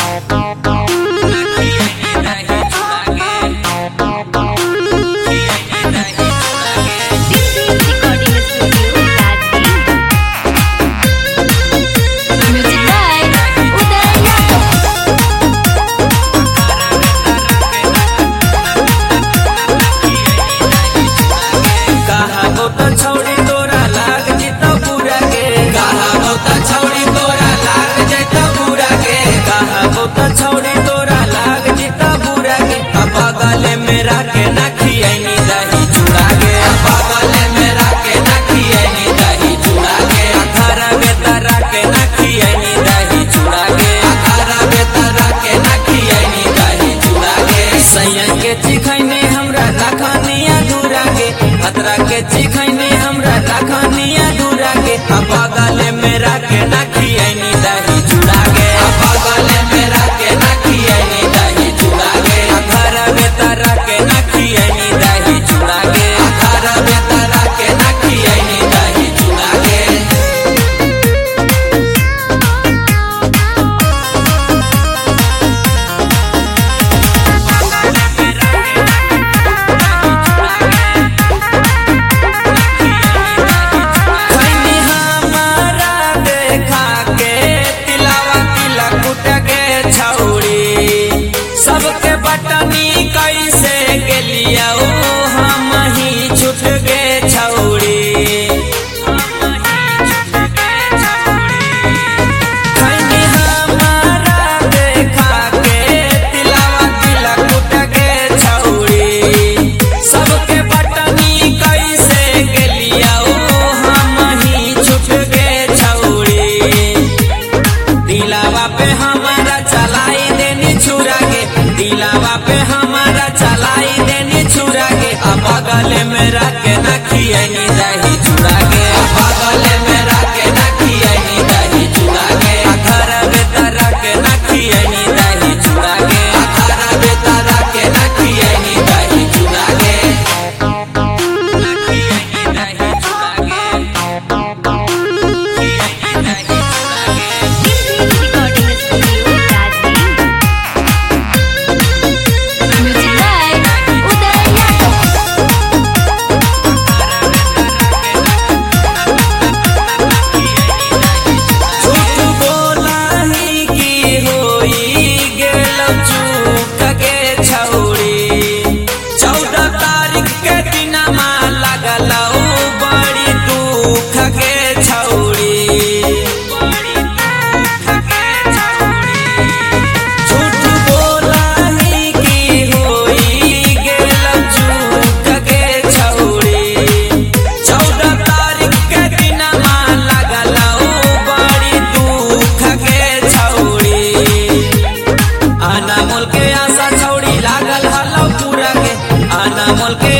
चिखैनी हमरा लखनिया दूरा के बगल में राके ना खियैनी दही चूड़ा के बगल में राके ना खियैनी दही चूड़ा के घर में तारा के ना खियैनी दही चूड़ा के घर में तारा के ना खियैनी दही चूड़ा के। सबके बटनी कैसे गेलिया हम ही छूट गे छौड़ी खैनी हमारा देखा के तिलावा तिला कुट गे छौड़ी सबके बटनी कैसे गेलिया हम ही छूट गे छौड़ी दिलावा पे हमारा चलाई देनी छुरा के दिलावा पे हमारा चलाई देनी छुरा के बगल में राके ना खियैनी दही चूड़ा के बगल में राके ना खियैनी दही चूड़ा के घर में तारा के ना खियैनी दही चूड़ा के घर में तारा के ना खियैनी दही चूड़ा के खियैनी दही चूड़ा के खियैनी दही अनमोल के